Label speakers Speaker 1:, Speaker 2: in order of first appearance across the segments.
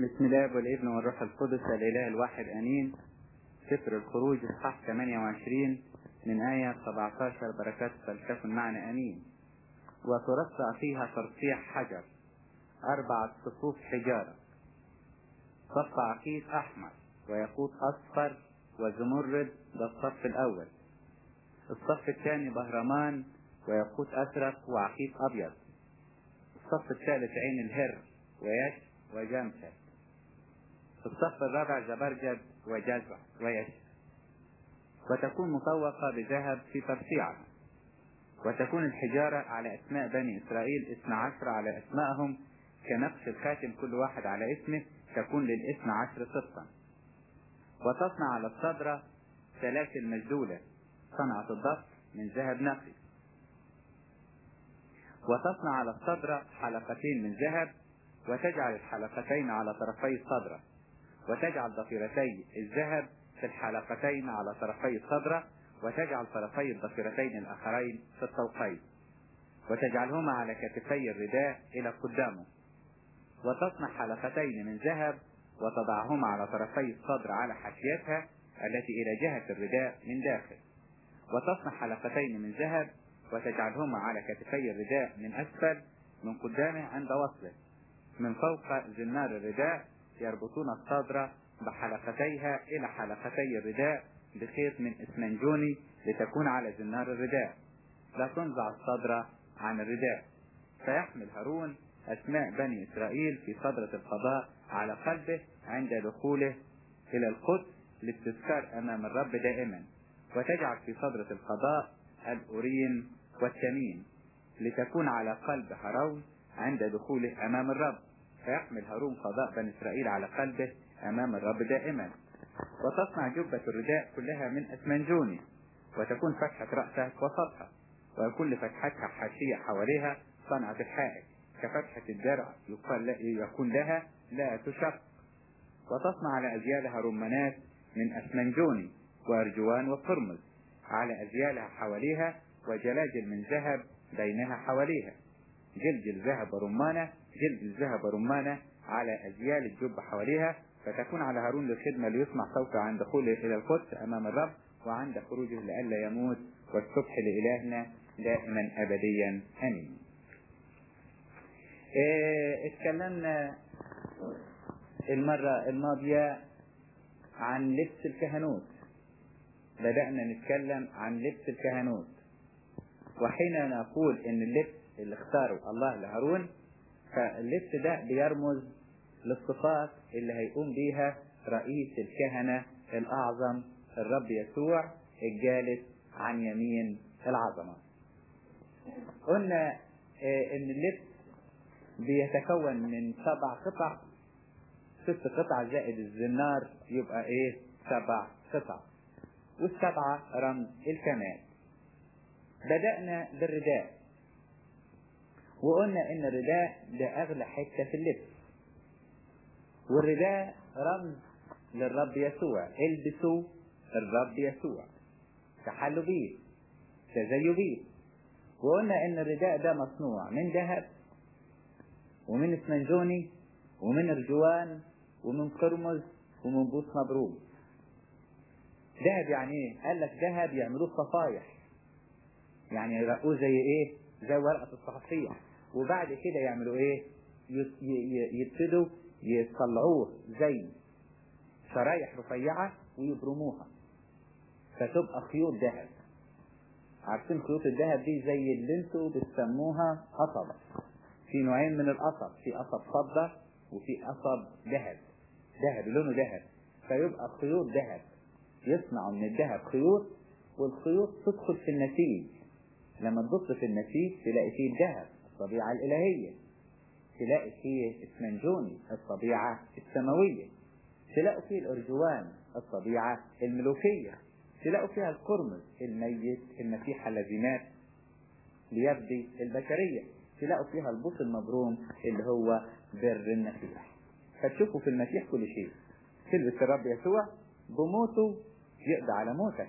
Speaker 1: بسم الله والابن والروح القدس الإله الواحد أمين. سفر الخروج اصحاح 28 من آية 17 بركات فلتكن معنا أمين. وترصع فيها ترصيع حجر 4 صفوف حجارة، صف عقيد أحمر وياقوت أصفر وزمرد، ده الصف الأول. الصف الثاني بهرمان وياقوت أزرق وعقيد أبيض. الصف الثالث عين الهر ويش وجمشل. الصف الرابع زبرجد وجزع ويش. وتكون مطوقة بذهب في ترصيعها. وتكون الحجارة على أسماء بني إسرائيل 12 على أسمائهم كنقش الخاتم، كل واحد على اسمه، تكون لل12 صفا. وتصنع على الصدرة سلاسل مجدولة صنعة الضغط من ذهب نقي. وتصنع على الصدرة حلقتين من ذهب، وتجعل الحلقتين على طرفي الصدرة، وتجعل ضفيرتي الذهب في الحلقتين على طرفي الصدرة، وتجعل طرفي الضفيرتين الآخرين في الطوقين، وتجعلهما على كتفي الرداء إلى قدامه. وتصنع حلقتين من ذهب وتضعهما على طرفي الصدر على حاشيتها التي إلى جهة الرداء من داخل. وتصنع حلقتين من ذهب وتجعلهما على كتفي الرداء من أسفل من قدامه عند وصله. من فوق زنار الرداء يربطون الصدر بحلقتيها إلى حلقتي الرداء بخيط من اسمنجوني لتكون على زنار الرداء، لا تنزع الصدر عن الرداء. فيحمل هارون أسماء بني إسرائيل في صدرة القضاء على قلبه عند دخوله إلى القدس للتذكار أمام الرب دائما. وتجعل في صدرة القضاء الأوريم والتميم لتكون على قلب هارون عند دخوله أمام الرب. فيحمل هارون قضاء بني إسرائيل على قلبه أمام الرب دائما. وتصنع جبة الرداء كلها من أسمنجوني، وتكون فتحة رأسها وسطها، ويكون لفتحتها حاشية حواليها صنعة الحائط كفتحة الدرع يكون لها لا تشق. وتصنع على أزيالها رمانات من أسمنجوني وأرجوان وقرمز على أزيالها حواليها، وجلاجل من ذهب بينها حواليها، جلجل ذهب ورمانة، جلجل ذهب ورمانة على أزيال الجب حواليها. فتكون على هارون للخدمة ليسمع صوته عند دخوله إلى القدس أمام الرب وعند خروجه لئلا يموت. والصبح لإلهنا دائما أبديا آمين. اتكلمنا المرة الماضية عن لبس الكهنوت. بدأنا نتكلم عن لبس الكهنوت، وحين نقول ان اللبس اللي اختاره الله لهارون، فاللبس ده بيرمز للصفات اللي هيقوم بيها رئيس الكهنة الأعظم الرب يسوع الجالس عن يمين العظمة. قلنا ان اللبس بيتكون من 7 قطع، 6 قطع زائد الزنار يبقى 7 قطع، والسبعة رمز الكمال. بدأنا بالرداء، وقلنا ان الرداء ده اغلى حتة في اللبس، والرداء رمز للرب يسوع. البسوا الرب يسوع، تحلوا بيه، تزيوا بيه. وقلنا ان الرداء ده مصنوع من ذهب ومن اسمنجوني ومن ارجوان ومن قرمز ومن بوص مبروم. ذهب يعني ايه؟ قال لك ذهب يعملوه صفايح، يعني يرقوه زي ورقة الصحفية، وبعد كده يعملوا يبتدوا يطلعوه زي شرايح رفيعة ويبرموها فتبقى خيوط ذهب. عارفين خيوط الذهب دي زي اللي انتوا بتسموها قصب. في نوعين من القصب، في قصب فضة وفي قصب ذهب لونه ذهب، فيبقى خيوط ذهب. يصنعوا من الذهب خيوط، والخيوط تدخل في النسيج. لما تبص في النسيج تلاقي فيه الذهب الطبيعة الإلهية، تلاقي فيه اسمنجوني الطبيعة السماوية، تلاقوا فيه الأرجوان الطبيعة الملوكية، تلاقوا فيها القرمز الميت المسيح الذي مات ليفدي البشرية، تلاقوا فيها البوص المبروم اللي هو بر المسيح. فتشوفوا في المسيح كل شيء. تلبس الرب يسوع بموته يقضي على موتك،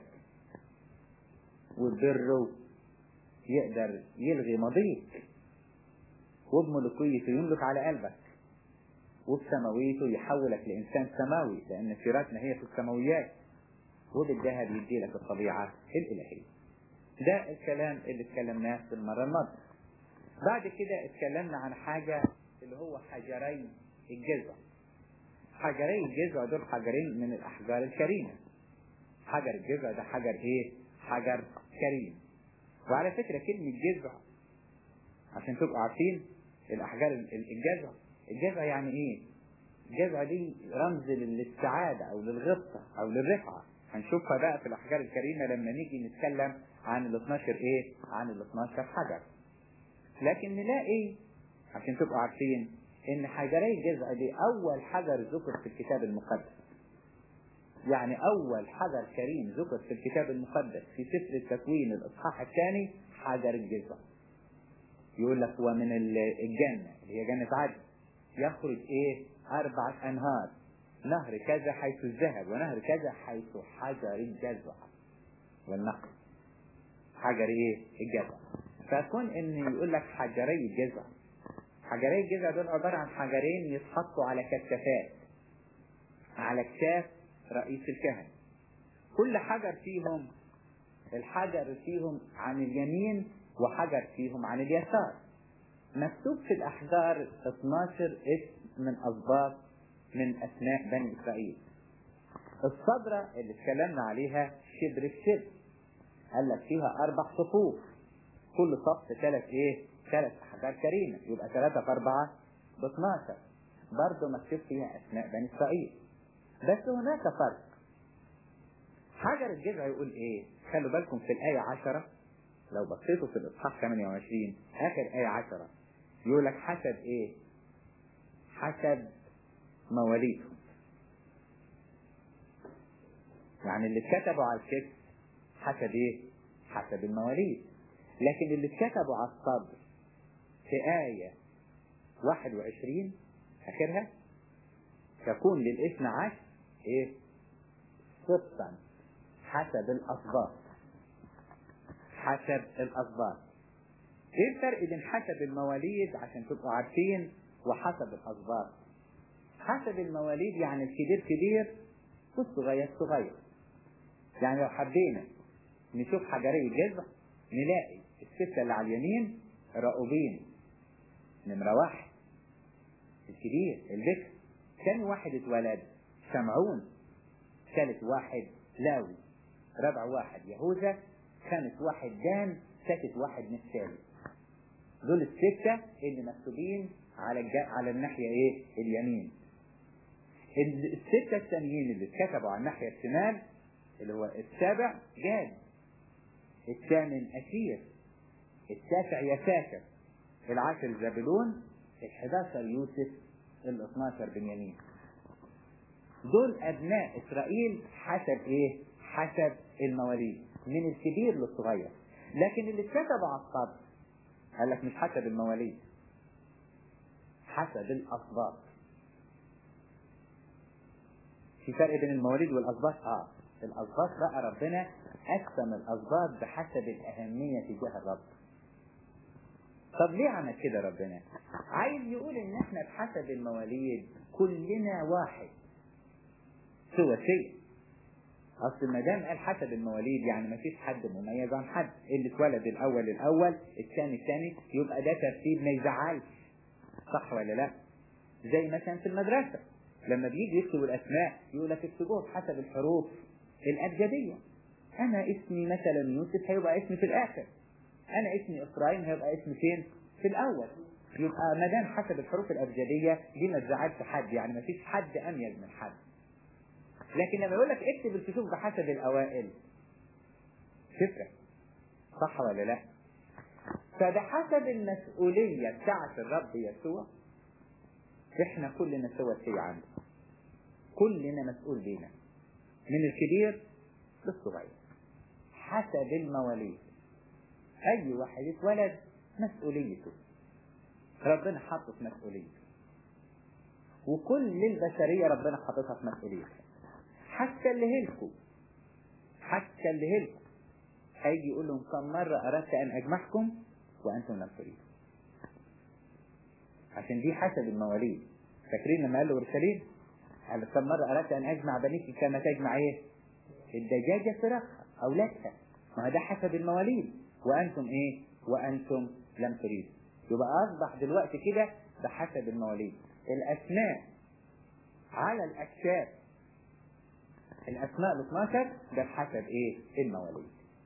Speaker 1: وبره يقدر يلغي ماضيك، وبملكيته يملك على قلبك. وبسماويته يحولك لإنسان سماوي، لأن سيرتنا هي في السماويات، وبالذهب يدي لك الطبيعة الإلهية. ده الكلام اللي اتكلمناه في المرة الماضية. بعد كده اتكلمنا عن حاجة اللي هو حجري الجذع. حجري الجذع دول حجرين من الأحجار الكريمة. حجر الجذع ده حجر ايه؟ حجر كريم. وعلى فكرة كلمة جذع عشان تبقوا عارفين الأحجار الجذع يعني ايه؟ الجذع دي رمز للسعادة او للغبطة او للرفعة. هنشوفها بقى في الأحجار الكريمة لما نيجي نتكلم عن ال 12 ايه؟ عن ال 12 حجر. لكن نلاقي عشان تبقوا عارفين ان حجري الجذع دي اول حجر ذكر في الكتاب المقدس. يعني اول حجر كريم ذكر في الكتاب المقدس في سفر التكوين الاصحاح الثاني حجر الجذع. يقول لك ومن الجنة اللي هي جنة عدن يخرج ايه؟ 4 انهار، نهر كذا حيث الذهب ونهر كذا حيث حجر الجذع والنقل. حجر ايه؟ الجذع. فكون ان يقول لك حجري الجذع، حجري الجذع دول عبارة عن حجرين يتحطوا على كتافات، على كتاف رئيس الكهنة. كل حجر فيهم الحجر فيهم عن اليمين وحجر فيهم عن اليسار. مكتوب في الأحجار 12 اسم من أسباط من أسماء بني إسرائيل. الصدرة اللي اتكلمنا عليها شبر الشبر، قال لك فيها 4 صفوف، كل صف 3 أحجار كريمة، يبقى 3 في 4 ب 12. برضه مكتوب فيها أسماء بني إسرائيل. بس هناك فرق. حجر الجذع يقول ايه؟ خلوا بالكم في الآية 10 لو بصيتوا في الإصحاح 28 آخر آية 10 يقول لك حسب ايه؟ حسب مواليدهم. يعني اللي اتكتبوا على الكتف حسب ايه؟ حسب المواليد. لكن اللي اتكتبوا على الصدر في آية 21 آخرها تكون للإثنى عشر ايه؟ سبطا حسب الأسباط. حسب الأسباط. ايه الفرق بين حسب المواليد عشان تبقوا عارفين وحسب الأسباط؟ حسب المواليد يعني الكبير كبير والصغير صغير. يعني لو حبينا نشوف حجري الجذع نلاقي الستة اللي على اليمين راؤوبين نمرة 1 الكبير البكر. ثاني واحد اتولد شمعون. ثالث واحد لاوي. رابع واحد يهوذا. خامس واحد دان. سادس واحد نفتالي. دول الستة اللي مكتوبين على الناحية ايه؟ اليمين. الستة الثانيين اللي اتكتبوا على الناحية الشمال اللي هو السابع جاد، الثامن أشير، التاسع يساكر، العاشر زبلون، ال11 يوسف، ال12 بنيامين. دول أبناء إسرائيل حسب إيه؟ حسب المواليد من الكبير للصغير. لكن اللي اتكتبوا على الصدر قال لك مش حسب المواليد، حسب الأسباط. في فرق بين المواليد والأسباط؟ الأسباط بقى ربنا قسم الأسباط بحسب الأهمية تجاه الرب. طب ليه عمل كده ربنا؟ عايز يقول ان احنا بحسب المواليد كلنا واحد سوى شيء. اصل ما دام قال حسب المواليد يعني ما فيش حد مميز عن حد. اللي اتولد الاول الثاني يبقى ده ترتيب ما يزعلش. صح ولا لا؟ زي مثلا في المدرسة لما بيجي يكتبوا الاسماء يقول لك اكتبوها بحسب الحروف الابجدية. انا اسمي مثلا يوسف هيبقى اسمي في الاخر. انا اسمي افرايم هيبقى اسمي فين؟ في الاول. يبقى ما دام حسب الحروف الابجدية دي ما تزعلش حد، يعني ما فيش حد اميز من حد. لكن لما يقول لك اكتب الكتب بحسب الاوائل تفرق. صح ولا لا؟ فده حسب المسؤولية بتاعت الرب يسوع. احنا كلنا سوى شيء عنده، كلنا مسؤول بينا من الكبير للصغير حسب المواليد. اي واحد اتولد مسؤوليته، ربنا حطه في مسؤوليته، وكل البشرية ربنا حطتها في مسؤوليتها. حتى اللي هلكوا هيجي يقول لهم كم مرة أردت أن أجمعكم وأنتم لم تريدوا. عشان دي حسب المواليد. فاكرين لما قال له اورشليم؟ قال كم مرة اردت ان اجمع بنيك كما تجمع ايه؟ الدجاجة فراخها اولادها. ما ده حسب المواليد، وانتم ايه؟ وانتم لم تريدوا. يبقى اصبح دلوقتي كده بحسب المواليد. الاسماء على الاكشاف، الاسماء ال 12 ده بحسب ايه؟ المواليد.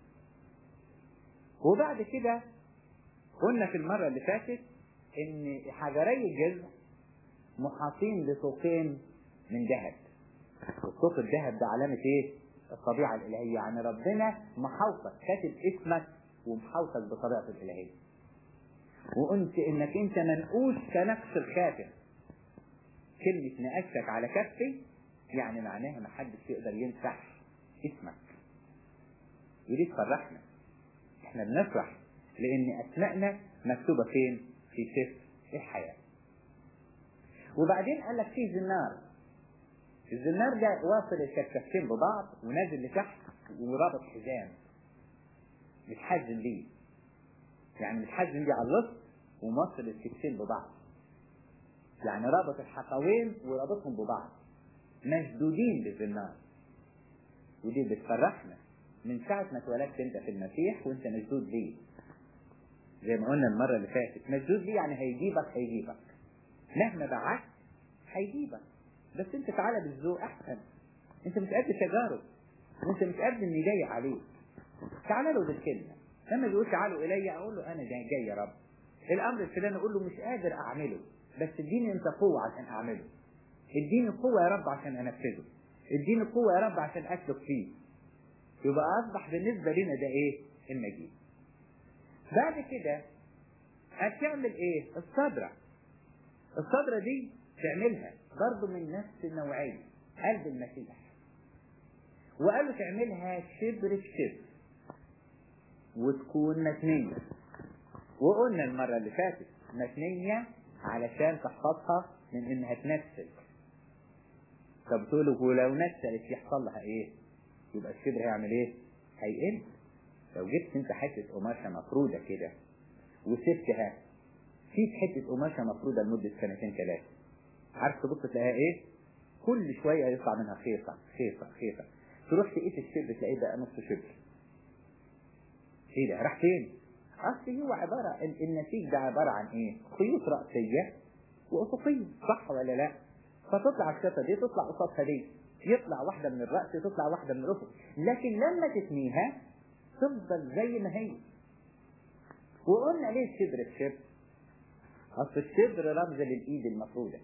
Speaker 1: وبعد كده قلنا في المرة اللي فاتت ان حجري الجذع محاطين بطوقين من ذهب. والطوق الذهب ده علامة ايه؟ الطبيعة الالهية. يعني ربنا محوطك، كاتب اسمك ومحوطك بطبيعته الالهية. وقلت انك انت منقوش كنقش الخاتم. كلمة نقشتك على كفي يعني معناها ما حدش يقدر يمسح اسمك. ودي تفرحنا، احنا بنفرح لان اسمائنا مكتوبة فين؟ في سفر الحياة. وبعدين قال لك في زنار. الزنار ده واصل الكفين ببعض ونازل لتحت ورابط حزام متحزم بيه، يعني متحزم بيه على الوسط وموصل الكفين ببعض، يعني رابط الحقوين ورابطهم ببعض مشدودين بالزنار. ودي بتفرحنا من ساعة ما اتولدت انت في المسيح وانت مشدود بيه، زي ما قلنا المرة اللي فاتت. مشدود بيه يعني هيجيبك مهما بعدت هيجيبك. بس انت تعالى بالذوق احسن، انت مش قد تجارب، وانت مش قد اني جاي عليك. تعالى له بالكلمة. لما يقول تعالوا الي اقول له انا جاي يا رب. الامر الفلاني اقول له مش قادر اعمله، بس اديني انت قوة عشان اعمله. اديني قوة يا رب عشان انفذه. اديني قوة يا رب عشان اسلك فيه. يبقى اصبح بالنسبة لنا ده ايه؟ المجيء. بعد كده هتعمل ايه؟ الصدرة دي تعملها برضو من نفس النوعية، قلب المسيح. وقالوا تعملها شبر بشبر وتكون متنية. وقلنا المرة اللي فاتت متنية علشان تحفظها من انها تنسل. طب تقولوا ولو نسلت يحصل لها ايه؟ يبقى الشبر هيعمل ايه؟ هيقل. لو جبت انت حتة قماشة مفرودة كده وسبتها في حتة قماشة مفرودة لمدة 2-3 سنين، عارف تبص تلاقيها ايه؟ كل شوية يطلع منها خيطة. تروح تقيس الشبر تلاقيه بقى نص شبر. ايه ده؟ راح فين؟ اصل هو عبارة النسيج ده عبارة عن ايه؟ خيوط رأسية وأفقية، صح ولا لا؟ فتطلع الشفة دي تطلع قصادها دي، يطلع واحدة من الرأس تطلع واحدة من الأفق. لكن لما تتنيها تفضل زي ما هي. وقلنا ليه الشبر؟ اصل الشبر رمز للإيد المفرودة.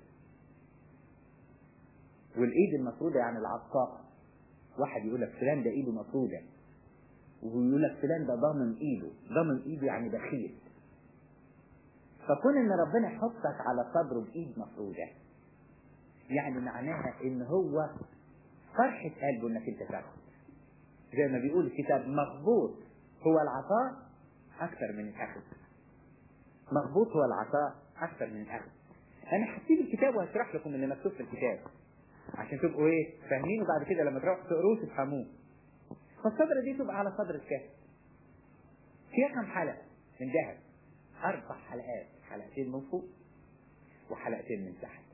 Speaker 1: والإيد المفرودة يعني العصاقة. واحد يقول لك فلان ده إيده مفرودة، ويقول لك فلان ده ضامن إيده يعني بخيل. فكون ان ربنا يحطك على صدره بإيد مفرودة يعني معناها ان هو فرحة قلبه انك انت تاخد. زي ما بيقول الكتاب مغبوط هو العطاء اكثر من الاخذ. مغبوط هو العطاء اكثر من الاخذ. انا هسيب الكتاب وهشرح لكم اللي مكتوب في الكتاب عشان تبقوا ايه فاهمين، وبعد كده لما تروحوا تقروه تفهموه. فالصدرة دي تبقى على صدر الكاس فيها كم حلقة من ذهب؟ 4 حلقات، حلقتين من فوق وحلقتين من تحت.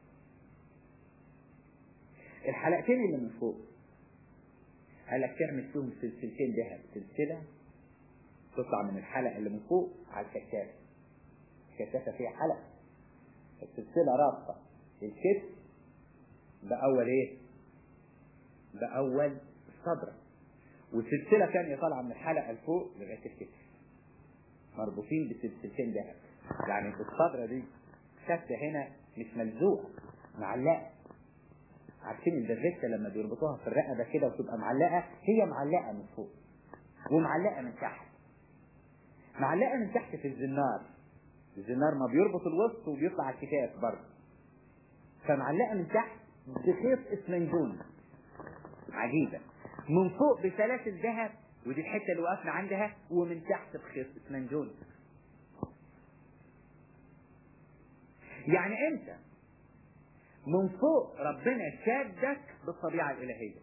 Speaker 1: الحلقتين اللي من فوق قال لك تعمل فيهم سلسلتين ذهب، سلسلة تطلع من الحلقة اللي من فوق على الكشافة. الكشافة فيها حلقة، السلسلة رابطة الكتف بأول ايه؟ بأول الصدر، والسلسلة ثانية طالعة من الحلقة الفوق لغاية الكتف، مربوطين بسلسلتين ذهب. يعني الصدرة دي شكل هنا مش ملزوقة، معلقة. عارفين الدرجة لما بيربطوها في الرقبة كده وتبقى معلقة؟ هي معلقة من فوق ومعلقة من تحت. معلقة من تحت في الزنار ما بيربط الوسط وبيطلع على الكتاف برضه. فمعلقة من تحت بخيط اسمنجون عجيبة، من فوق بسلاسل ذهب، ودي الحتة اللي وقفنا عندها، ومن تحت بخيط اسمنجون. يعني انت من فوق ربنا شادك بالطبيعة الإلهية،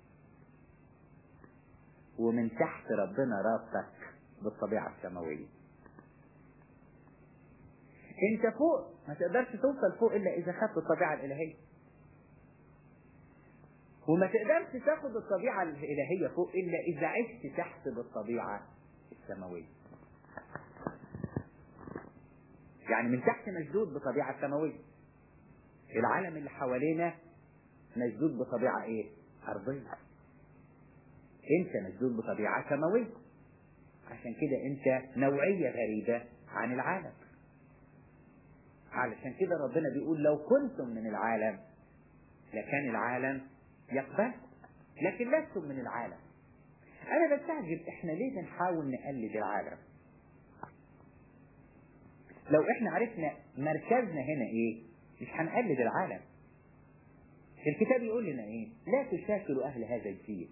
Speaker 1: ومن تحت ربنا رابطك بالطبيعة السماوية. انت فوق ما تقدرش توصل فوق إلا إذا خدت الطبيعة الإلهية، وما تقدرش تاخد الطبيعة الإلهية فوق إلا إذا عشت تحت بالطبيعة السماوية. يعني من تحت مشدود بطبيعة سماوية. العالم اللي حوالينا مشدود بطبيعة ايه؟ أرضية. انت مشدود بطبيعة سماوية، عشان كده انت نوعية غريبة عن العالم. علشان كده ربنا بيقول لو كنتم من العالم لكان العالم يقبل، لكن لستم من العالم. انا بستعجب احنا ليه بنحاول نقلد العالم؟ لو احنا عرفنا مركزنا هنا ايه مش هنقلد العالم. الكتاب يقول لنا ايه؟ لا تشاكلوا اهل هذا الجيل.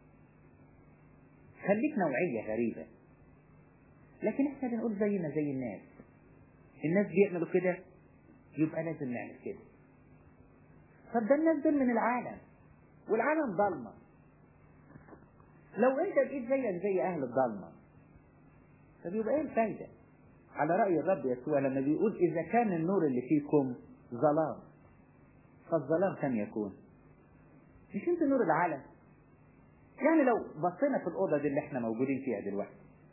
Speaker 1: خليك نوعية غريبة. لكن احنا بنقول زينا زي الناس. الناس بيعملوا كده يبقى لازم نعمل كده. طب ده الناس دول من العالم والعالم ضلمة. لو انت بقيت زيك زي اهل الضلمة طب يبقى ايه الفايدة؟ على رأي الرب يسوع لما بيقول اذا كان النور اللي فيكم ظلام فالظلام كم يكون؟ مش انت نور العالم؟ يعني لو بصينا في الأوضة دي اللي احنا موجودين فيها دلوقتي،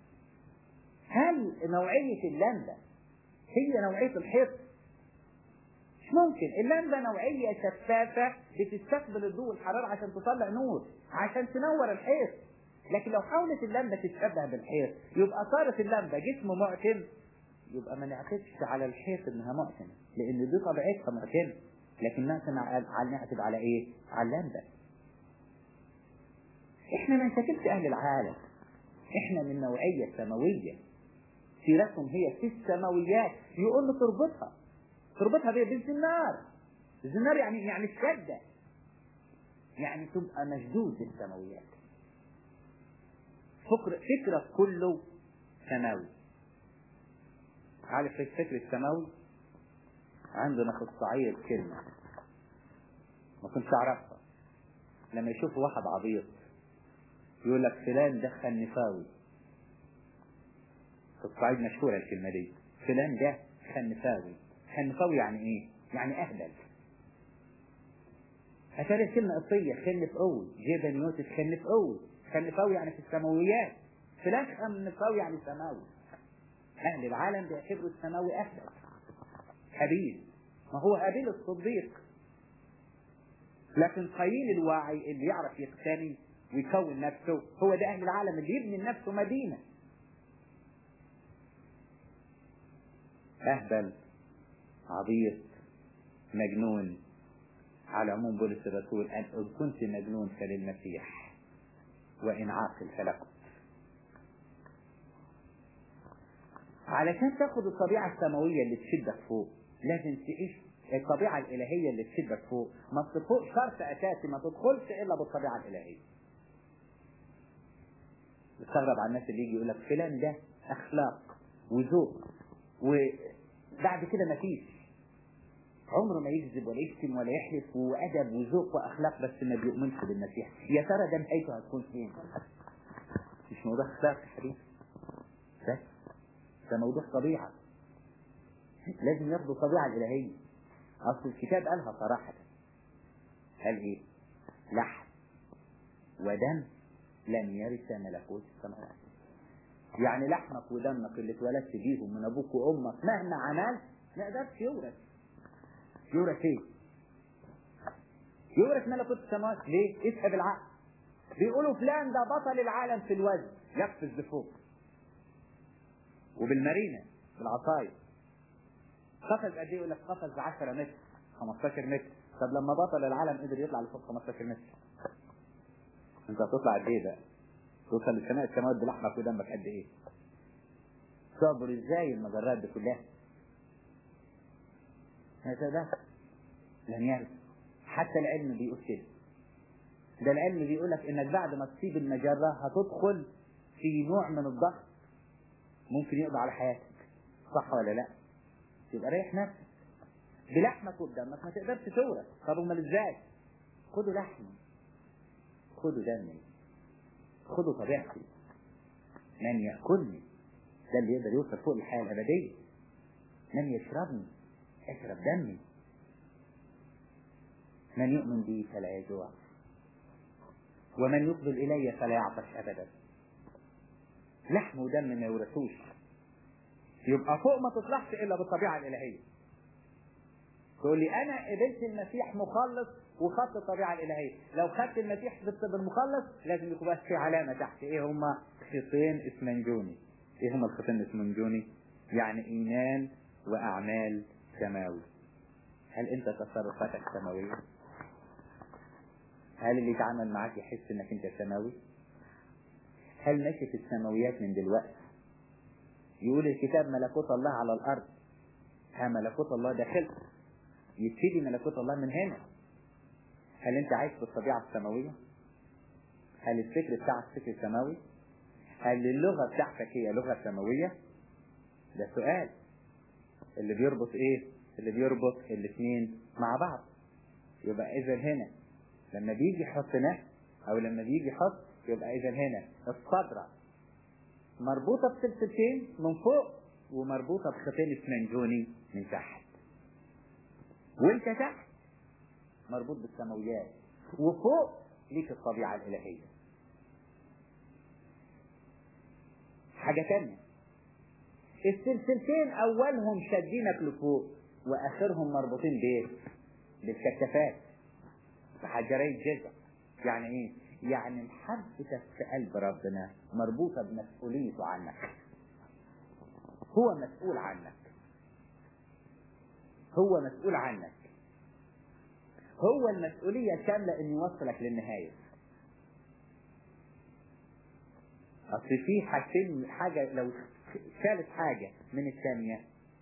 Speaker 1: هل نوعية اللمبة هي نوعية الحيط؟ مش ممكن. اللمبة نوعية شفافة بتستقبل الضوء والحرارة عشان تطلع نور، عشان تنور الحيط. لكن لو حاولت اللمبة تتشبه بالحيط يبقى صارت اللمبة جسم معتم، يبقى ما نعتبش على الحيط انها معتمة، لان دي طبيعتها معتمة. لكن نعتب على ايه؟ على اللمبة. احنا ما نشكلش اهل العالم، احنا من نوعية سماوية. سيرتهم هي في السماويات. يقول له تربطها بيه بالزنار. الزنار يعني الشدة، يعني تبقى مشدود بالسماويات. فكرة كله سماوي. عارف الفكر السماوي؟ عندنا في الصعيد كلمة ما كنتش اعرفها. لما يشوف واحد عبيط يقول لك فلان ده خنفاوي. في الصعيد مشهورة الكلمة دي، فلان ده خنفاوي. خنفاوي يعني ايه؟ يعني اهبل. هتلاقي الكلمة قصية، خنف قوي، جيبا يوسف خنف قوي. خنفاوي يعني في السماويات. فلان خنفاوي يعني سماوي. اهل العالم بيعتبروا السماوي اهبل. هابيل، ما هو هابيل الصديق. لكن قايين الواعي اللي يعرف يقتني ويكون نفسه هو ده اهل العالم اللي يبني لنفسه مدينة. اهبل، عبيط، مجنون. على عموم بولس الرسول ان كنت مجنون فللمسيح وان عاقل فلكم. علشان تاخد الطبيعة السماوية اللي تشدك فوق لازم تعيش الطبيعة الالهية اللي تشدك فوق. ما تفوق شرط اساسي، ما تدخلش الا بالطبيعة الالهية. بستغرب على الناس اللي يجي يقول لك فلان ده اخلاق وذوق وبعد كده مفيش، عمره ما يكذب ولا يشتم ولا يحلف، وادب وذوق واخلاق، بس ما بيؤمنش بالمسيح. يا ترى ده نهايته هتكون فين؟ مش موضوع اخلاق يا حبيبي، بس ده موضوع طبيعه. لازم ياخدوا الطبيعه الالهيه. اصل الكتاب قالها صراحه، قال ايه؟ لحم ودم لن يرث ملكوت السماوات. يعني لحمك ودمك اللي اتولدت بيهم من ابوك وامك مهما عملت ما يقدرش يورث. يورث ايه؟ يورث ملكوت السماوات. ليه؟ اسحب العقل. بيقولوا فلان ده بطل العالم في الوزن، يقفز لفوق وبالمارينة بالعصاية. قفز قد ايه؟ يقول لك قفز 10 متر 15 متر. طب لما بطل العالم قدر يطلع لفوق 15 متر، انت هتطلع قد ايه بقى؟ توصل للسماء السماوات بلحمك ودمك قد ايه؟ صبر ازاي المجرات دي كلها؟ هذا ده لن يرث. حتى العلم بيقول كده. ده العلم بيقول لك انك بعد ما تسيب المجرة هتدخل في نوع من الضغط ممكن يقضي على حياتك. صح ولا لا؟ يبقى ريح نفسك. بلحمك وبدمك ما تقدرش تورث. طب امال ازاي؟ خدوا لحمي، خدوا دمي، خدوا طبيعتي. من يأكلني ده اللي يقدر يوصل فوق الحياة الأبدية. من يشربني
Speaker 2: اشرب دمي. من يؤمن بي فلا يجوع، ومن يقبل إلي فلا يعطش أبدا. لحم ودم ما يورثوش. يبقى فوق ما تطلعش إلا بالطبيعة الإلهية. تقول لي أنا قبلت المسيح مخلص وخدت الطبيعة الإلهية. لو خدت المسيح بالمخلص لازم يكون بس في علامة تحت. إيه هما؟ خطين اسمنجوني. إيه هما الخطين الاسمنجوني؟ يعني إيمان وأعمال سماوي. هل أنت تصرفاتك سماوية؟ هل اللي يتعامل معاك يحس إنك أنت سماوي؟ هل ماشي في السماويات من دلوقتي؟ يقول الكتاب ملكوت الله على الأرض. ها ملكوت الله داخل. يبتدي ملكوت الله من هنا. هل أنت عايش بالطبيعة السماوية؟ هل الفكر بتاعك فكر سماوي؟ هل اللغة بتاعتك هي لغة سماوية؟ ده سؤال. اللي بيربط إيه؟ اللي بيربط الاثنين مع بعض. يبقى إذا هنا لما بيجي يحط نفس أو لما بيجي يحط، يبقى إذا هنا الصدرة مربوطة بسلسلتين من فوق ومربوطة بخطين اسمنجوني من تحت. وانت تحت مربوط بالسماويات، وفوق ليك الطبيعة الإلهية. حاجة تانية، السلسلتين أولهم شادينك لفوق وآخرهم مربوطين بإيه؟ بالكتفات بحجري الجزء. يعني إيه؟ يعني محبتك في قلب ربنا مربوطة بمسؤوليته عنك. هو مسؤول عنك. هو مسؤول عنك. هو المسؤولية كاملة إن يوصلك للنهاية. أصل في حاجتين، حاجة لو شالت حاجة من الثانية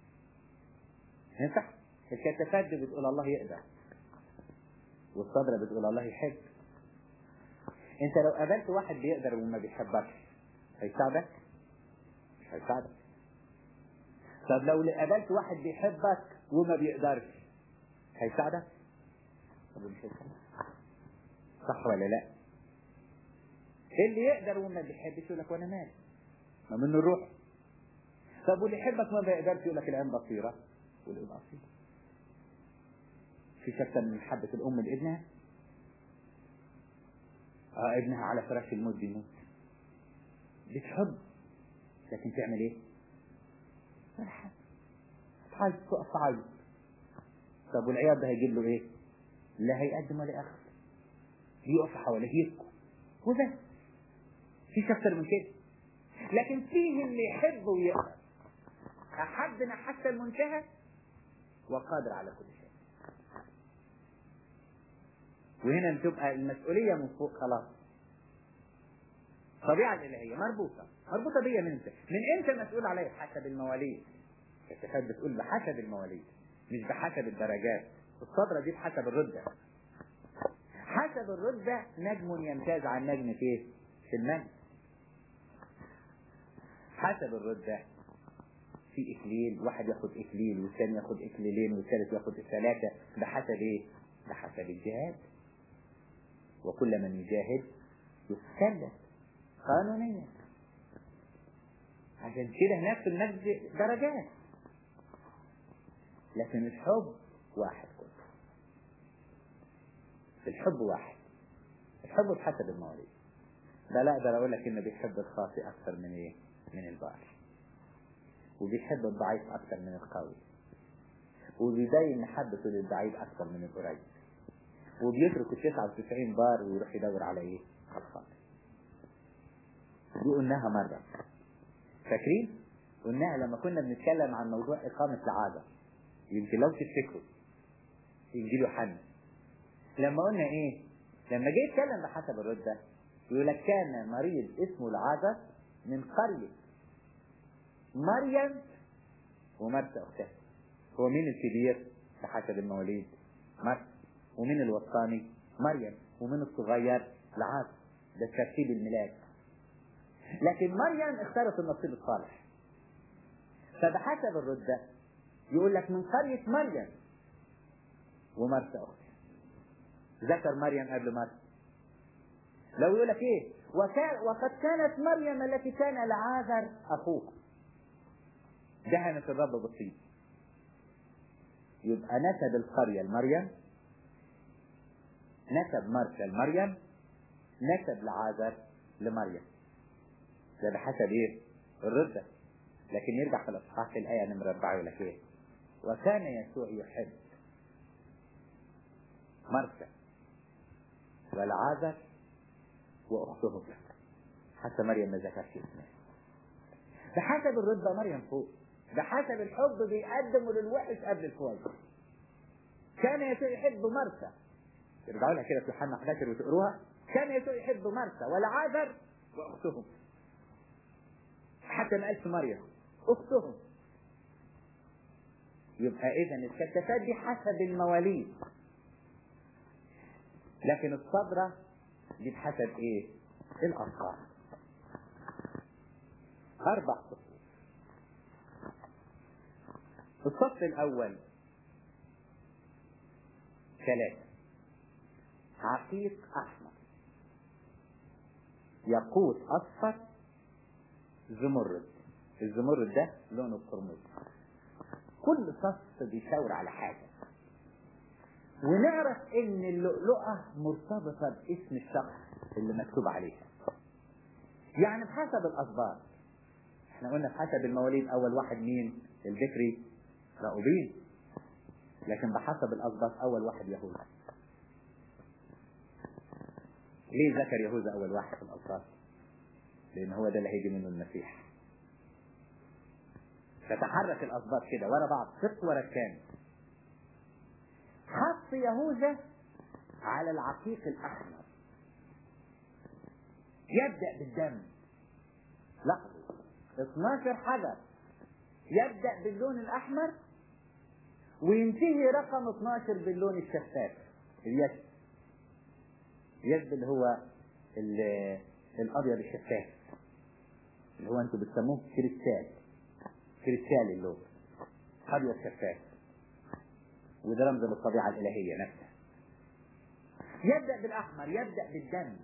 Speaker 2: ينفع. الكتفات دي بتقول الله يقدر، والصدر بتقول الله يحب. انت لو قابلت واحد بيقدر وما بيحبكش هيساعدك؟ مش هيساعدك. طب لو قابلت واحد بيحبك وما بيقدرش هيساعدك؟ طب مش هيساعدك. صح ولا لا؟ اللي يقدر وما بيحبش يقول لك وانا مالي، ما منه الروح. طب واللي يحبك ما بيقدرش يقول لك العين بصيره والقلب بصيره. في شك من محبه الام لابنها؟ ابنها على فراش الموت بيموت، بتحب، لكن تعمل ايه؟ ولا حاجه، عايز تقف عايز. طب والعياط ده هيجيب له ايه؟ لا هيقدم ولا ياخد، يقف حواليه يبكوا وده. في اكتر من كده. لكن فيه اللي يحب ويقدر، احبنا حتى المنتهى وقادر على كل شيء. وهنا بتبقى المسؤولية من فوق خلاص. الطبيعة الإلهية مربوطة بيا من انت. من انت مسؤول عليا حسب المواليد. الكتاب بتقول بحسب المواليد مش بحسب الدرجات. الصدرة دي بحسب الردة. حسب الردة نجم يمتاز عن نجم في المجد. حسب الردة في إكليل، واحد ياخد إكليل والثاني ياخد إكليلين والثالث ياخد الثلاثة. بحسب ايه؟ بحسب الجهاد. وكل من يجاهد يتكلم قانونيا. عشان كده نفس المجد درجات، لكن الحب واحد كله. الحب واحد. الحب بحسب المواليد. ده لا اقدر اقول لك انه بيحب الخاطئ اكثر من ايه؟ من البار. وبيحب الضعيف اكثر من القوي. وبيبين محبته للضعيف اكثر من القريب. وبيترك 99 بار ويروح يدور على ايه؟ على الخاطئ. دي قلناها مرة، فاكرين؟ قلناها لما كنا بنتكلم عن موضوع إقامة العادة. يمكن لو تفتكروا إنجيل يوحنا لما قلنا إيه؟ لما جه يتكلم بحسب الردة يقول لك كان مريض اسمه العادة من قرية مريم ومرثا أختها. هو مين الكبير بحسب المواليد؟ مرثا. ومين الوسطاني؟ مريم. ومين الصغير؟ العادة. ده ترتيب الميلاد. لكن مريم اختارت النصيب الصالح. فبحسب الردة يقول لك من قرية مريم ومرثا أختها. ذكر مريم قبل مرثا. لو يقول لك ايه؟ وقد كانت مريم التي كان لعازر أخوه دهنت الرب بالطيب. يبقى نسب القرية لمريم، نسب مرثا لمريم، نسب لعازر لمريم. ده بحسب ايه؟ الردة. لكن يرجع في الاصحاح في الآية نمرة 4 يقول لك ايه؟ وكان يسوع يحب مرثا والعازر واختهم. حتى مريم ما ذكرش اسمها. بحسب الردة مريم فوق، بحسب الحب بيقدموا للوحش قبل الكويس. كان يسوع يحب مرثا، ارجعوا لها كده في يوحنا 11 وتقروها. كان يسوع يحب مرثا والعازر واختهم. حتى ما قالش مريم، اختهم. يبقى اذا الكتافات دي حسب المواليد، لكن الصدرة دي بحسب ايه؟ الاصفار. 4 صفوف. الصف الاول 3 عقيق احمر، ياقوت اصفر، زمرد. الزمرد ده لونه قرمزي. كل صف بيشاور على حاجة، ونعرف ان اللؤلؤة مرتبطة باسم الشخص اللي مكتوب عليها. يعني بحسب الاسباط، احنا قلنا بحسب المواليد اول واحد مين؟ البكري راؤوبين. لكن بحسب الاسباط اول واحد يهوذا. ليه ذكر يهوذا اول واحد في الاسباط؟ لان هو ده اللي هيجي منه المسيح. فتحرك الاسباط كده ورا بعض، سبط ورا الثاني. حط يهوذا على العقيق الاحمر، يبدأ بالدم. لاحظوا 12 حجر يبدأ باللون الاحمر وينتهي رقم 12 باللون الشفاف اليسب. اليسب اللي هو الابيض الشفاف، اللي هو انتوا بتسموه كريستال اللون ابيض شفاف، وده رمز للطبيعة الالهية نفسها. يبدأ بالاحمر، يبدأ بالدم،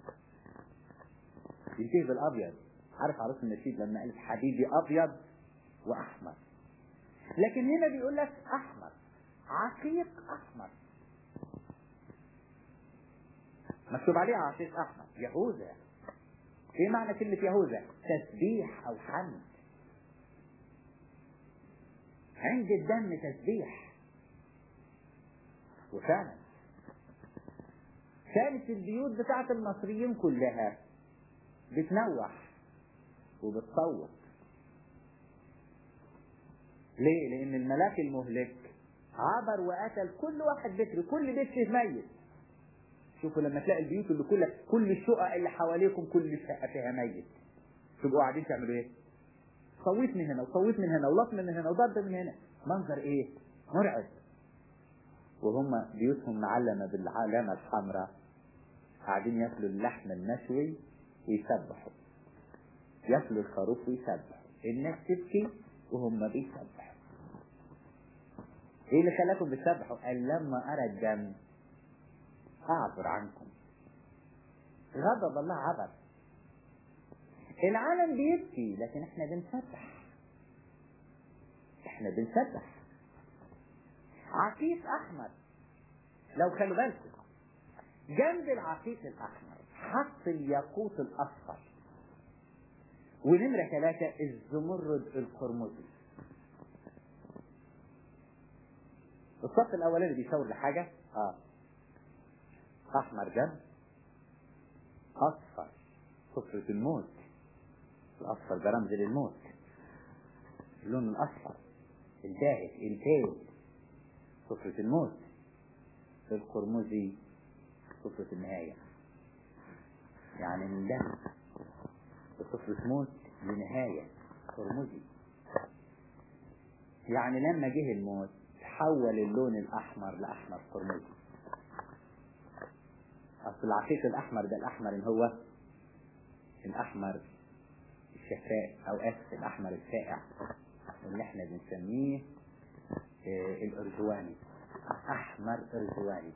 Speaker 2: ينتهي بالابيض. عارف عروس النشيد لما قالت حبيبي ابيض واحمر، لكن هنا بيقول لك احمر، عقيق احمر، مكتوب عليه عقيق احمر. يهوذا. ايه معنى كلمة يهوذا؟ تسبيح او حمد. عند الدم تسبيح. وفعلا كانت البيوت بتاعت المصريين كلها بتنوح وبتصوت. ليه؟ لان الملاك المهلك عبر وقتل كل واحد بكري، كل بيت فيه ميت. شوفوا لما تلاقي البيوت اللي كل الشقق اللي حواليكم كل شقه فيها ميت، تبقوا قاعدين تعملوا ايه؟ صويت من هنا وصويت من هنا ولطم من هنا وضرب من هنا. منظر ايه؟ مرعب. وهم بيوتهم معلمه بالعلامه الحمراء، قاعدين ياكلوا اللحم المشوي ويسبحوا، ياكلوا الخروف ويسبحوا. الناس تبكي وهم بيسبحوا. ايه اللي خلاكم بتسبحوا؟ قال لما ارى الدم اعبر عنكم. غضب الله عبر. العالم بيبكي لكن احنا بنسبح. احنا بنسبح. عقيق احمر. لو خلوا بالكم جنب العقيق الاحمر حط الياقوت الاصفر، ونمرة 3 الزمرد القرمزي. الصف الاولاني بيشاور لحاجة احمر جنب، اصفر صفرة الموت. الاصفر ده رمز للموت، اللون الاصفر الباهت الفايد صفرة الموت. القرمزي صفرة النهاية، يعني من دم صفرة موت لنهاية. قرمزي يعني لما جه الموت تحول اللون الاحمر لاحمر قرمزي. اصل العقيق الاحمر ده الاحمر اللي هو الاحمر الشفاء او الاحمر السائع اللي احنا بنسميه الارجواني. احمر ارجواني،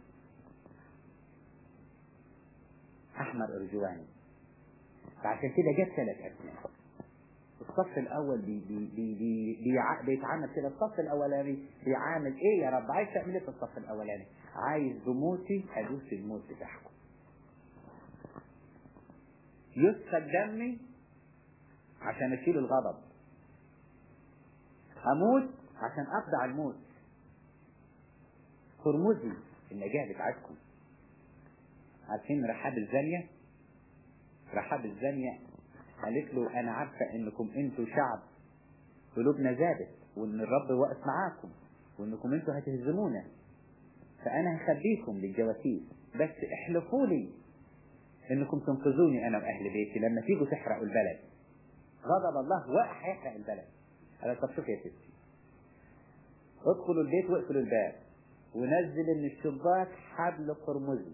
Speaker 2: احمر ارجواني. فعشان كده جاب 3 اسماء. الصف الأول بيتعامل كده. الصف الأولاني بيعامل إيه يا رب؟ عايز تعمل إيه في الصف الأولاني؟ عايز بموتي أدوس الموت بتاعكم، يسفك دمي عشان أشيل الغضب، أموت عشان أخضع الموت، ترمزي النجاة بتاعتكم. عارفين رحاب الزانية؟ رحاب الزانية قالت له أنا عارفة إنكم أنتوا شعب قلوبنا زادت، وإن الرب واقف معاكم، وإنكم أنتوا هتهزمونا، فأنا هخليكم للجواسيس، بس احلفوا لي إنكم تنقذوني أنا وأهل بيتي لما تيجوا تحرقوا البلد. غضب الله واقع هيحرق البلد. أنا طب شوف يا ستي، ادخلوا البيت واقفلوا الباب ونزل من الشباك حبل قرمزي،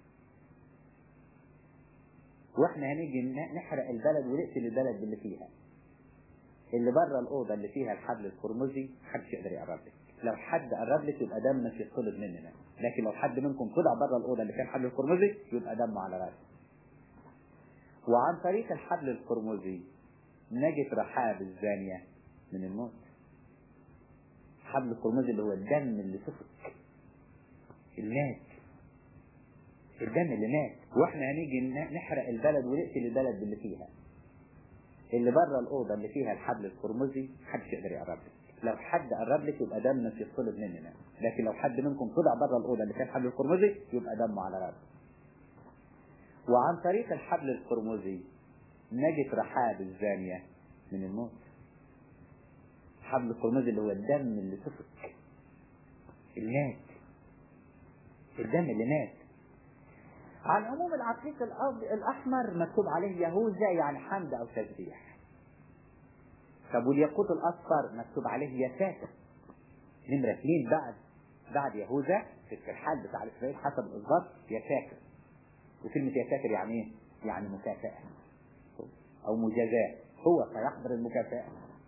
Speaker 2: واحنا هنيجي نحرق البلد ونقتل البلد باللي فيها. اللي بره الأوضة اللي فيها الحبل القرمزي محدش يقدر يقرب لك. لو حد قرب لك يبقى دمك يطلب مننا، لكن لو حد منكم طلع بره الأوضة اللي فيها الحبل القرمزي يبقى دمه على راسه. وعن طريق الحبل القرمزي نجت رحاب الزانية من الموت. الحبل القرمزي اللي هو الدم اللي سفك، المات، الدم اللي مات، واحنا هنيجي نحرق البلد ونقتل البلد باللي فيها. اللي بره الأوضة اللي فيها الحبل القرمزي محدش يقدر يقرب لك. لو حد قرب لك يبقى دمك يطلب مننا، لكن لو حد منكم طلع بره الأوضة اللي فيها الحبل القرمزي يبقى دمه على راسه. وعن طريق الحبل القرمزي نجت رحاب الزانية من الموت. الحبل القرمزي اللي هو الدم اللي سفك، المات، الدم اللي مات. على العموم العقيق الأحمر مكتوب عليه يهوذا، يعني حمد أو تسبيح. طب والياقوت الأصفر مكتوب عليه يساكر. نمرة 2 بعد يهوذا في الحال بتاع إسرائيل حسب الإصدار يساكر. وكلمة يساكر يعني إيه؟ يعني مكافأة أو مجازاة، هو سيحضر المكافأة.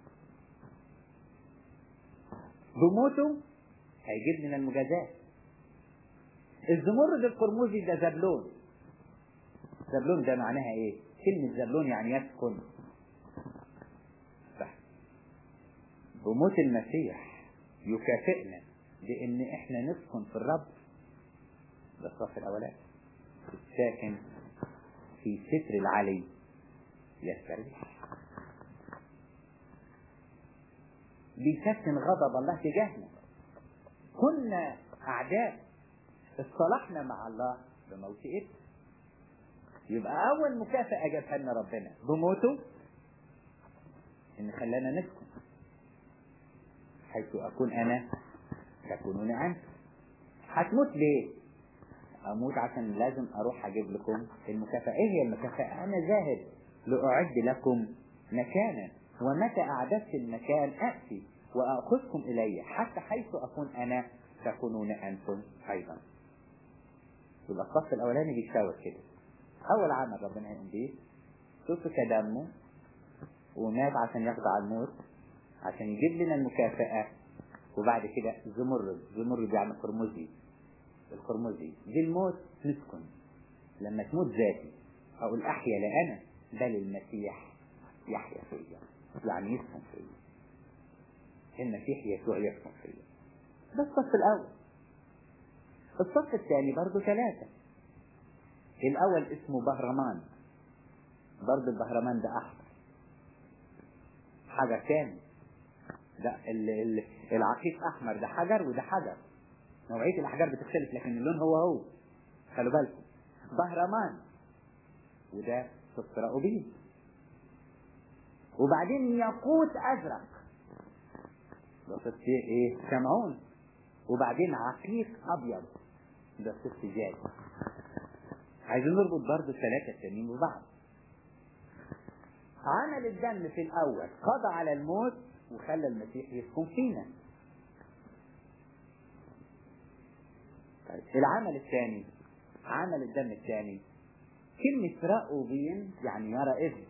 Speaker 2: بموته هيجيب من المجازاة. الزمرد القرمزي ده زبلون. زبلون ده معناها ايه؟ كلمة زبلون يعني يسكن. صح. بموت المسيح يكافئنا بان احنا نسكن في الرب. ده الصف الاولاني. الساكن في ستر العلي يستريح. بيسكن غضب الله تجاهنا. كنا اعداء اصطلحنا مع الله بموت ابن. يبقى اول مكافأة جابها لنا ربنا بموته ان خلانا نسكن. حيث اكون انا تكونون انت. هتموت ليه؟ اموت عشان لازم اروح اجيب لكم المكافأة. ايه هي المكافأة؟ انا ذاهب لاعد لكم مكانا، ومتى اعددت المكان اتي واخذكم الي حتى حيث اكون انا تكونون انتم ايضا. يبقى الصف الاولاني بيشاور كده. اول عمل ربنا يقوم بيه سفك دمه ومات عشان يخضع الموت عشان يجيب لنا المكافأة. وبعد كده زمرد يعني قرمزي. القرمزي دي الموت نسكن. لما تموت ذاتي اقول احيا لا انا بل المسيح يحيا فيا، يعني يسكن فيا. المسيح يسوع يسكن فيا. ده الصف الاول. الصف الثاني برضه 3. الاول اسمه بهرمان. برضه البهرمان ده احمر، حجر تاني. ده العقيق احمر، ده حجر وده حجر. نوعية الاحجار بتختلف لكن اللون هو خلوا بالكم. بهرمان وده صف راؤوبين. وبعدين ياقوت ازرق ده صف ايه؟ شمعون. وبعدين عقيق ابيض ده صف جاي. عايزين نربط برضه 3 التانيين ببعض. عمل الدم في الاول قضى على الموت وخلى المسيح يسكن فينا. طيب العمل الثاني، عمل الدم الثاني كلمة راؤوبين يعني يرى ابن.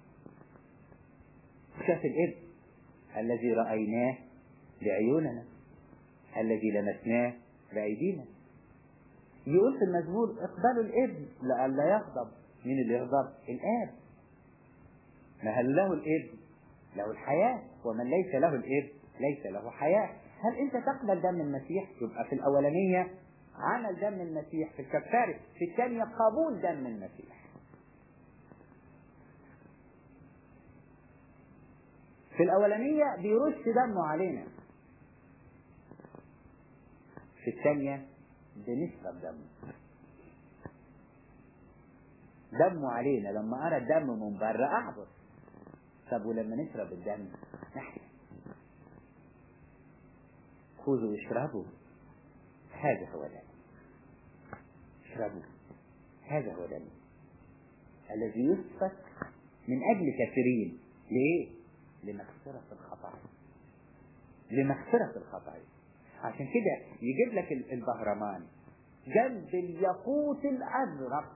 Speaker 2: شاف الابن الذي رأيناه بعيوننا الذي لمسناه بأيدينا. يقول في المزمور اقبلوا الابن لئلا يغضب. مين اللي يغضب؟ الآب. ما هل له الابن له الحياة، ومن ليس له الابن ليس له حياة. هل انت تقبل دم المسيح؟ يبقى في الاولانية عمل دم المسيح في الكفارة، في الثانية قبول دم المسيح. في الاولانية بيرش دمه علينا، في الثانية بنشرب دمه علينا. لما ارى الدم من بره اعبر، طب ولما نشرب الدم نحيا. خذوا اشربوا هذا هو دم، اشربوا هذا هو دم الذي يسفك من اجل كثيرين. ليه؟ لمغفرة الخطايا، لمغفرة الخطايا. عشان كده يجيب لك البهرمان جنب الياقوت الازرق.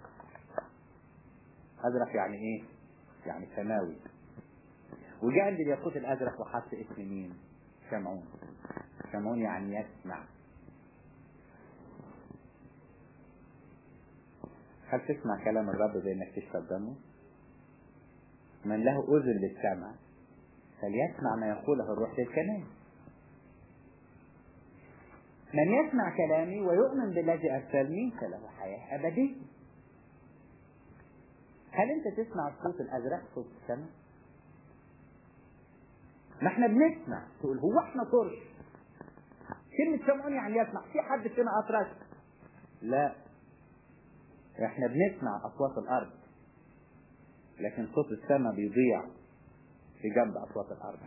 Speaker 2: ازرق يعني ايه؟ يعني سماوي. وجنب الياقوت الازرق وحط اسم مين؟ شمعون. شمعون يعني يسمع. هل تسمع كلام الرب زي انك تشرب دمه؟ من له اذن للسمع فليسمع ما يقوله الروح للكنائس. من يسمع كلامي ويؤمن بالذي ارسلني فله حياة ابدية. هل انت تسمع الصوت الازرق، صوت السماء؟ ما احنا بنسمع. تقول هو احنا طرش؟ كلمة شمعون يعني يسمع. في حد فينا اطرش؟ لا، احنا بنسمع اصوات الارض، لكن صوت السماء بيضيع في جنب اصوات الارض.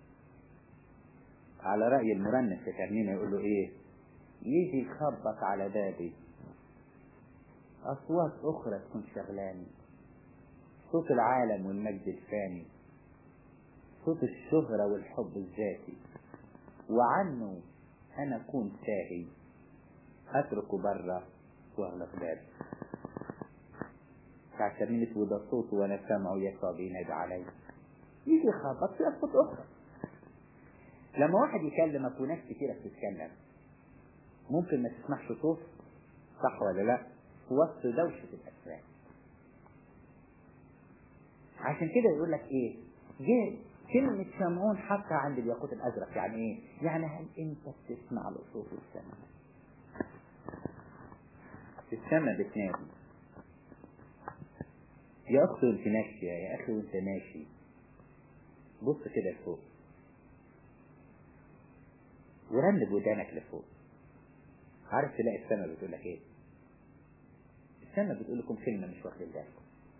Speaker 2: على رأي المرنم في ترنيمه يقول له ايه؟ يجي يخبط على بابي اصوات اخرى تكون شغلاني، صوت العالم والمجد الفاني، صوت الشهرة والحب الذاتي، وعنه انا اكون ساهي اترك برا واغلق بابي. ساعة ترنيمة وده صوت وانا سامعه يسوع بينادي علي، يجي يخبط في اصوات اخرى. لما واحد يكلمك وناس كتيرة بتتكلم ممكن ما تسمعش صوت، صح ولا لا؟ في وسط دوشة الأسرار. عشان كده يقول لك ايه؟ جه كلمة شمعون حتى عند الياقوت الأزرق. يعني ايه؟ يعني هل انت بتسمع لصوت السماء؟ السماء بتنادي. يا أختي وانت ماشية، يا أخي وانت ماشي، بص كده لفوق ورنب ودانك لفوق. عارف تلاقي السماء بتقول لك ايه؟ السماء بتقول لكم كلمة مش واخد بالكم.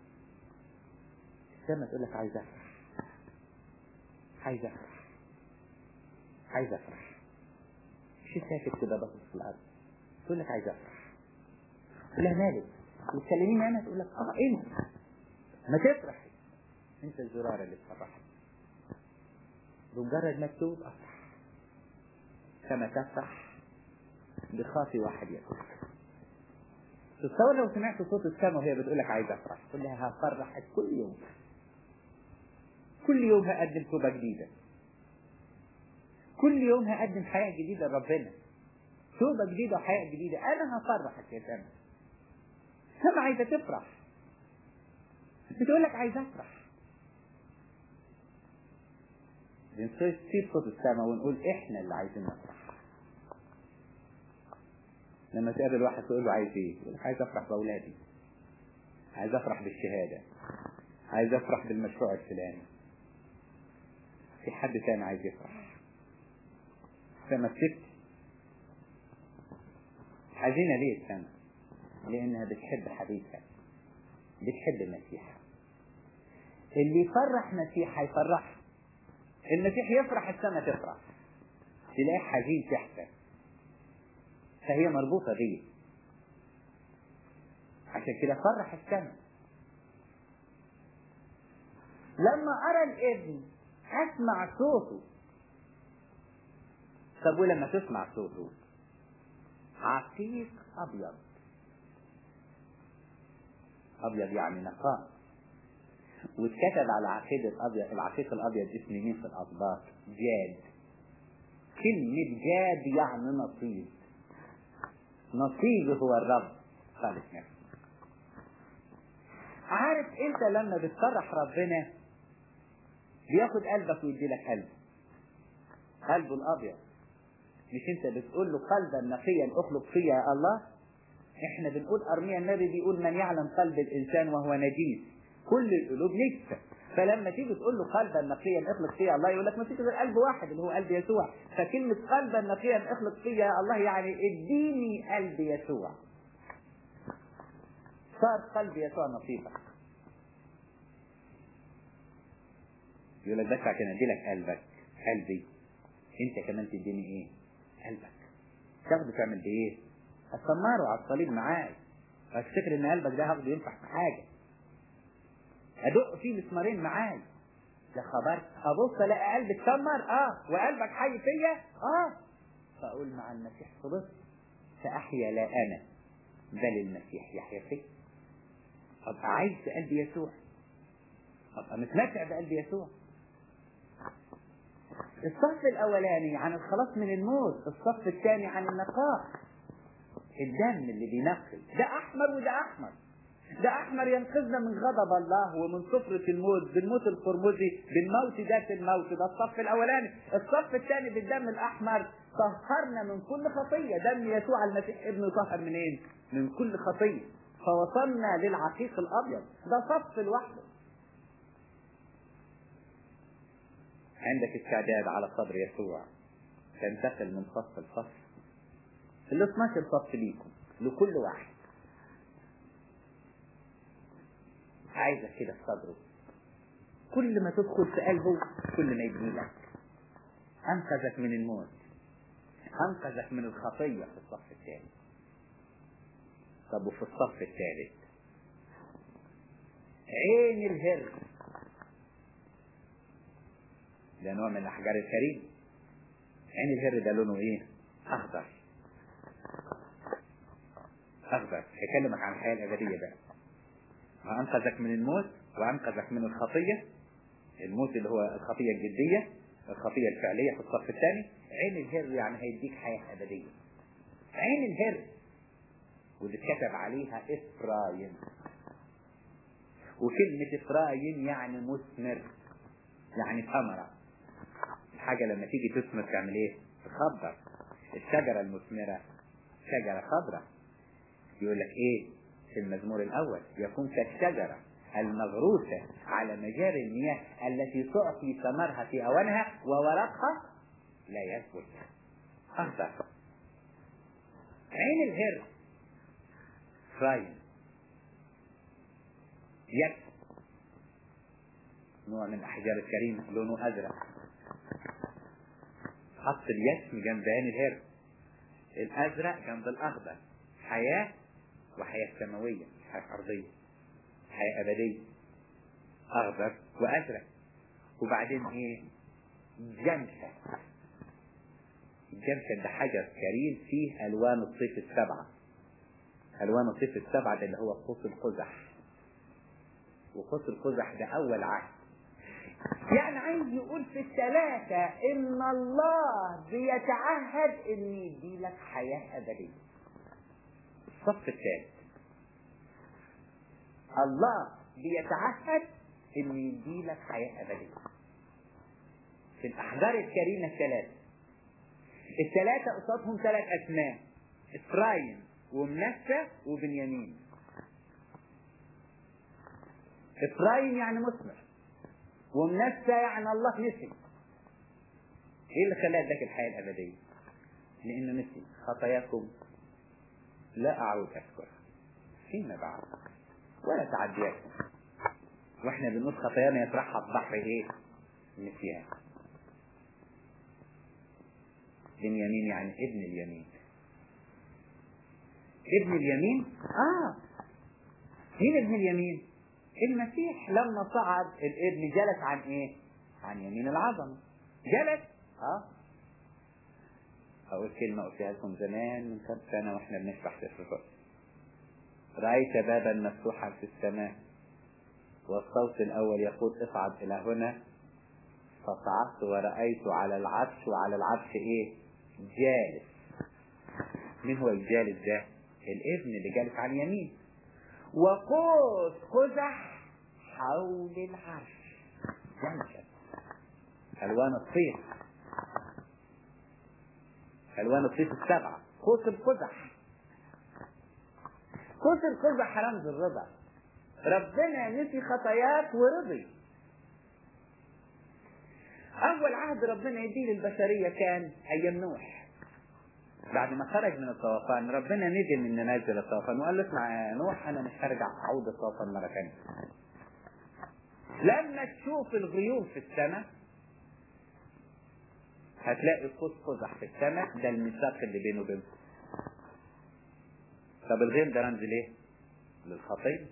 Speaker 2: السماء تقول لك عايز افرح، عايز افرح، عايز افرح. مش ساكت كده باصص في الارض، تقول لك عايز افرح. تقول لها مالك؟ وتكلميني انا؟ تقول لك انت ما تفرحي، انت الزرار اللي تفرحي. بمجرد ما تتوب افرح كما تفرح بخاطي واحد يقول. تصور لو سمعت صوت السماء وهي بتقول لك عايز افرح، تقول لها هفرحك كل يوم، كل يوم هقدم توبة جديدة، كل يوم هقدم حياة جديدة لربنا، توبة جديدة وحياة جديدة. انا هفرحك يا سماء. السماء عايزة تفرح، بتقول لك عايز افرح. بنسيب صوت السماء ونقول احنا اللي عايزين نفرح. لما تقابل واحد تقول له عايز ايه؟ يقول لك عايز افرح باولادي، عايز افرح بالشهادة، عايز افرح بالمشروع الفلاني. في حد تاني عايز يفرح. السماء بتبكي. حزينة ليه السماء؟ لانها بتحب حبيبها، بتحب المسيح. اللي يفرح مسيح هيفرح. المسيح يفرح السماء تفرح. تلاقيه حزين تحته، فهي مربوطة بيه. عشان كده فرح السماء. لما أرى الابن أسمع صوته. طب ولما تسمع صوته؟ عقيق أبيض. أبيض يعني نقاء. واتكتب على عقيق الأبيض، العقيق الأبيض اسم مين في الأطباق؟ جاد. كلمة جاد يعني نصيب. نصيب هو الرب خالق نفسه. عارف انت لما بتفرح ربنا بياخد قلبك ويدي لك قلبه الابيض. مش انت بتقول له قلبا نقيا اخلق فيا يا الله؟ احنا بنقول ارميا النبي بيقول من يعلم قلب الانسان وهو نجيس، كل القلوب نجسة. فلما تيجي تقول له قلبا نقيا اخلق فيا الله، يقول لك ما فيش غير قلب واحد اللي هو قلب يسوع. فكلمة قلبا نقيا اخلق فيا يا الله يعني اديني قلب يسوع. صار قلب يسوع نصيبك. يقول لك بس عشان ادي لك قلبي انت كمان تديني ايه؟ قلبك. تاخده تعمل بايه؟ هتسمره على الصليب معاي، هتفتكر ان قلبك ده هاخده ينفع في حاجه؟ ادق فيه مسمارين معاي. ده خبر ابص الاقي قلبي اتسمر وقلبك حي فيا فاقول مع المسيح صلت فاحيا لا انا بل المسيح يحيا فيا. ابقى عايز قلب يسوع، ابقى متمتع بقلب يسوع. الصف الاولاني عن الخلاص من الموت، الصف الثاني عن النقاء. الدم اللي بينقي ده احمر وده احمر. ده احمر ينقذنا من غضب الله ومن صفرة الموت بالموت القرمزي، بالموت ذات الموت. ده الصف الاولاني. الصف الثاني بالدم الاحمر طهرنا من كل خطية. دم يسوع المسيح ابنه طهر منين؟ من كل خطية. فوصلنا للعقيق الابيض. ده صف لوحده. عندك استعداد على صدر يسوع تنتقل من صف لصف. ال 12 صف ليكم، لكل واحد. عايزك كده في صدره، كل ما تدخل في قلبه كل ما يبني لك. انقذك من الموت، انقذك من الخطية في الصف الثاني. طب وفي الصف الثالث عين الهر، ده نوع من الاحجار الكريمة. عين الهر ده لونه ايه؟ اخضر. هيكلمك عن الحياة الابدية بقى. وانقذك من الموت وانقذك من الخطية. الموت اللي هو الخطية الجدية، الخطية الفعلية في الصف الثاني. عين الهر يعني هيديك حياة ابدية. عين الهر واللي اتكتب عليها افرايم. وكلمة افرايم يعني مثمر، يعني ثمرة. الحاجة لما تيجي تثمر تعمل ايه؟ تخضر. الشجرة المثمرة شجرة خضراء. يقول لك ايه في المزمور الاول؟ يكون كالشجرة المغروسة على مجاري المياه التي تعطي ثمرها في اوانها وورقها لا يثبت. اخضر. عين الهر فرايم. يكسب نوع من الاحجار الكريمة لونه ازرق. حط اليسم جنب عين الهر، الازرق جنب الاخضر. حياة وحياة سماوية، حياة ارضية، حياة ابدية. اخضر وازرق. وبعدين ايه؟ جمشة. الجمشة ده حجر كريم فيه الوان الصيف السبعة. الوان الصيف السبعة ده اللي هو قوس القزح. وقوس القزح ده اول عهد. يعني عايز يقول في الثلاثة ان الله بيتعهد ان يديلك حياة ابدية. الصف الثالث الله بيتعهد ان يديلك حياة ابدية. في الاحجار الكريمة الثلاثة قصادهم 3 اسماء: افرايم ومنسى وبنيامين. افرايم يعني مثمر، ومنسى يعني الله نسي. ايه اللي خلاه اداك الحياة الابدية؟ لانه نسي خطاياكم لا اعود اذكر فيما بعد ولا تعدياتكم. واحنا بنقول خطايانا يطرحها في بحر ايه؟ نسيان. بنيامين يعني ابن اليمين. ابن اليمين مين ابن اليمين؟ المسيح لما صعد الابن جلس عن ايه؟ عن يمين العظمة. جلس اقول كلمة قلتها لكم زمان من كم سنة واحنا بنشرح سفر الرؤيا. رأيت بابا مفتوحا في السماء والصوت الاول يقول اصعد الى هنا. فصعدت ورأيت على العرش، وعلى العرش ايه؟ جالس. مين هو الجالس ده؟ الابن اللي جالس عن يمين. وقوس قزح حول العرش. جمشة. ألوان الصيف، ألوان الصيف السبعة. قوس القزح، قوس القزح رمز الرضا. ربنا نسي خطاياك ورضي. أول عهد ربنا يديه للبشرية كان أيام نوح. بعد ما خرج من الطوفان ربنا ندم إن نزل الطوفان وقال له اسمع يا نوح أنا مش هرجع أعود الطوفان مرة ثانية. لما تشوف الغيوم في السماء هتلاقي قوس قزح في السماء، ده الميثاق اللي بينه وبينكم. طب الغيم ده رمز ليه؟ للخطية.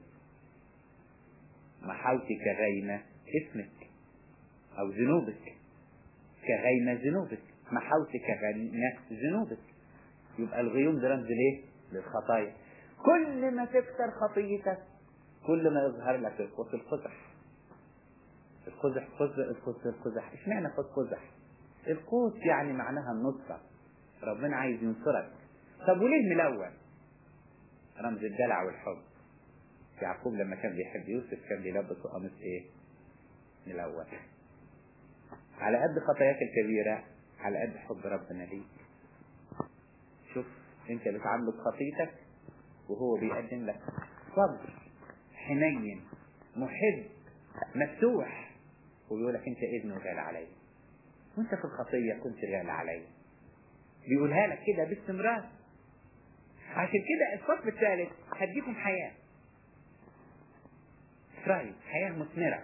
Speaker 2: محاوتي كغيمة اسمك أو ذنوبك، كغيمة ذنوبك، محاوتي كغيمة ذنوبك. يبقى الغيوم ده رمز ليه؟ للخطايا. كل ما تكثر خطيتك كل ما يظهر لك القوس القزح. القزح القزح اشمعنى قوس قزح؟ القوس يعني معناها النصرة، ربنا عايز ينصرك. طب وليه ملون؟ رمز الدلع والحب. يعقوب لما كان بيحب يوسف كان بيلبسه قميص ايه؟ ملون. على قد خطاياك الكبيرة على قد حب ربنا ليك. شوف انت بتعامله بخطيتك وهو بيقدم لك صبر حنين محب مفتوح، وبيقول لك انت ابن وغالي علي، وانت في الخطية كنت غالي علي. بيقولها لك كده باستمرار. عشان كده الصف الثالث هديكم حياة إسرائيل، حياة مثمرة.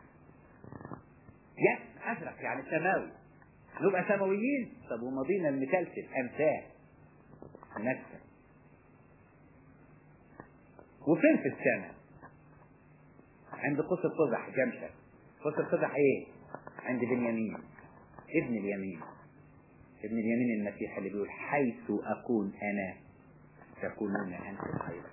Speaker 2: أزرق يعني سماوي، نبقى سماويين. طب ومضينا المتلتل أمثال نفسه. وفين في السماء؟ عند قوس القزح جمشة. قوس القزح ايه؟ عند بنيامين ابن اليمين، ابن اليمين المسيح اللي بيقول حيث أكون أنا تكونون أنتم أيضا.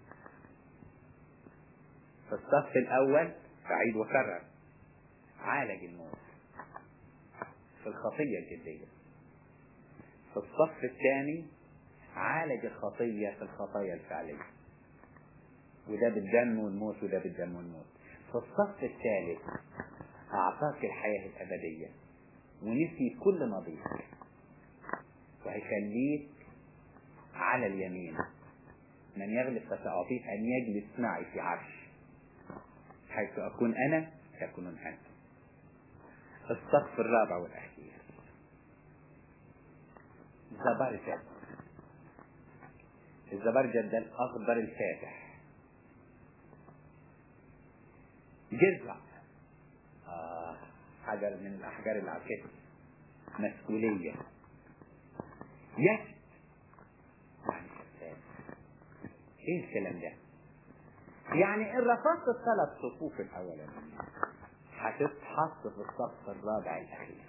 Speaker 2: في الصف الأول بعيد وكرر عالج الموت في الخطية الجدية. في الصف الثاني عالج الخطية في الخطايا الفعلية، وده بالدم والموت وده بالدم والموت. في الصف الثالث أعطاك الحياة الأبدية ونسي كل ماضيك، وهيخليك على اليمين. من يغلب فسأعطيه أن يجلس معي في عرش حيث أكون أنا تكونون أنتم. الصف الرابع والأخير زبرجد. الزبرجد ده الأخضر الفاتح. جزع حجر من الأحجار اللي على الكتف. مسؤولية. يد يعني شفاف. ايه الكلام ده؟ يعني ان رفضت الثلاث صفوف الاولانيين هتتحط في الصف الرابع الاخير.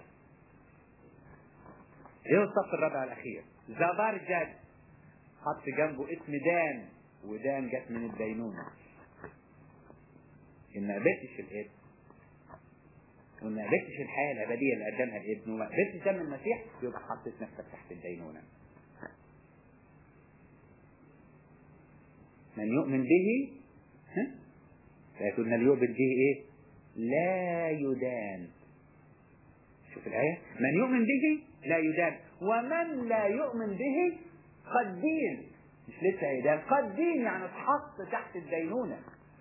Speaker 2: ايه الصف الرابع الاخير؟ زبرجد حط جنبه اسم دان، ودان جت من الدينونة. ان ما قبلتش الابن وان ما قبلتش الحياة الابدية اللي قدمها الابن وما قبلتش دم المسيح يبقى حطيت نفسك تحت الدينونة. من يؤمن به فيكون اللي يؤمن به ايه؟ لا يدان. شوف الآية، من يؤمن به لا يدان، ومن لا يؤمن به قد دين. مش لسه يدان، قد دين يعني اتحط تحت الدينونة.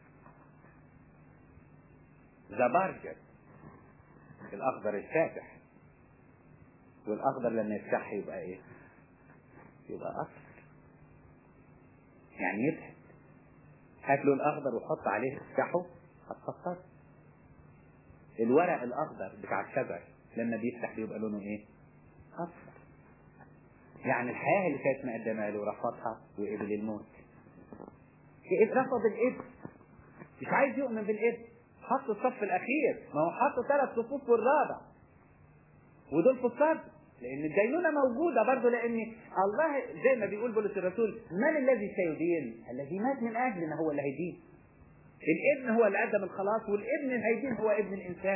Speaker 2: زبرجد الأخضر الفاتح، والأخضر لما يفتح يبقى ايه؟ يبقى أصفر يعني يضحك. هات له الأخضر وحط عليه افتحه هتفكر. الورق الأخضر بتاع الشجر لما بيفتح بيبقى لونه ايه؟ أصفر. يعني الحياة اللي كانت مقدمة له رفضها وقبل الموت. رفض الابن، مش عايز يؤمن بالابن، حط الصف الأخير. ما هو حط 3 صفوف والرابع ودول في الصف، لأن الدينونة موجودة برضه. لأن الله زي ما بيقول بولس الرسول من الذي سيدين؟ الذي مات من أجلنا هو اللي هيدين. الابن هو اللي قدم الخلاص، والابن اللي هيدين هو ابن الإنسان.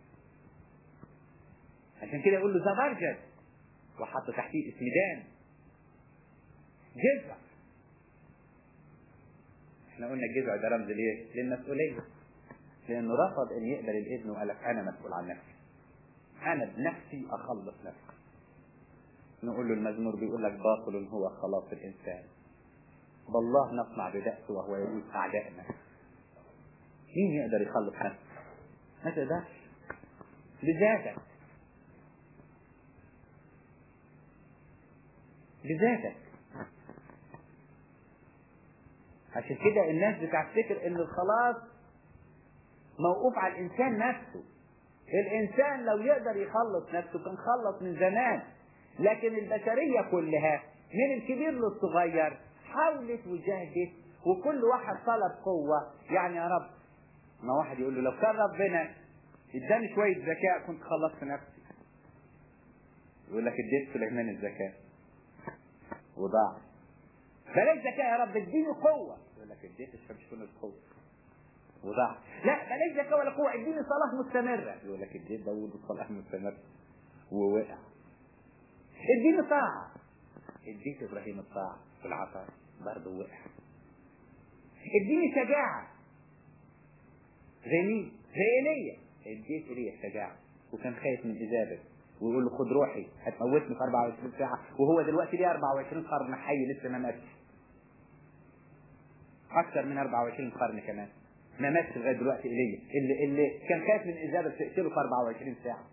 Speaker 2: عشان كده يقول له زبرجد وحط تحتيه اسم دان. جزع، احنا قلنا الجزع ده رمز ليه؟ للمسؤولية. لأنه رفض أن يقبل الابن وقال لك أنا مسؤول عن نفسي، انا بنفسي اخلص نفسي. نقول له المزمور بيقول لك باطل هو خلاص الانسان، بالله نصنع ببأسه وهو يجوز اعدائنا. مين يقدر يخلص نفسه؟ ما تقدرش بذاتك، بذاتك. عشان كده الناس بتفتكر ان الخلاص موقوف على الانسان نفسه. الانسان لو يقدر يخلص نفسه كان خلص من زمان، لكن البشرية كلها من الكبير للصغير حاولت وجاهدت، وكل واحد طلب قوة. يعني يا رب، ما واحد يقول له لو كان ربنا اداني شوية ذكاء كنت خلصت نفسي، يقول لك اديت سليمان الذكاء وضاع. بلاش ذكاء يا رب اديني قوة، يقول لك اديت الشمشون القوة وضاع. لا بلاش ذكاء ولا قوة، اديني صلاة مستمرة، يقول لك اديت داوود الصلاة مستمرة ووقع. اديني طاعة، اديت ابراهيم الطاعة في العطاء برضه وقع. اديني شجاعة زي مين؟ زي ايليا، اديت ايليا الشجاعة وكان خايف من ايزابل، ويقول له خد روحي هتموتني في 24 ساعة، وهو دلوقتي ليه 24 قرن حي لسه ما ماتش. اكثر من 24 قرن كمان ما ماتش لغايه دلوقتي ايليا اللي كان خايف من ايزابل تقتله في 24 ساعة.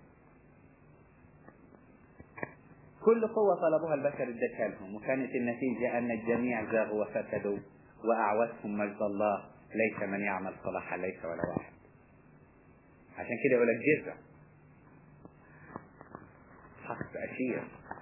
Speaker 2: كل قوة طلبوها البشر ادتها لهم، وكانت النتيجة ان الجميع زاغوا وفسدوا واعوزهم مجد الله، ليس من يعمل صلاحا ليس ولا واحد. عشان كده يقول لك جزع حط أشير،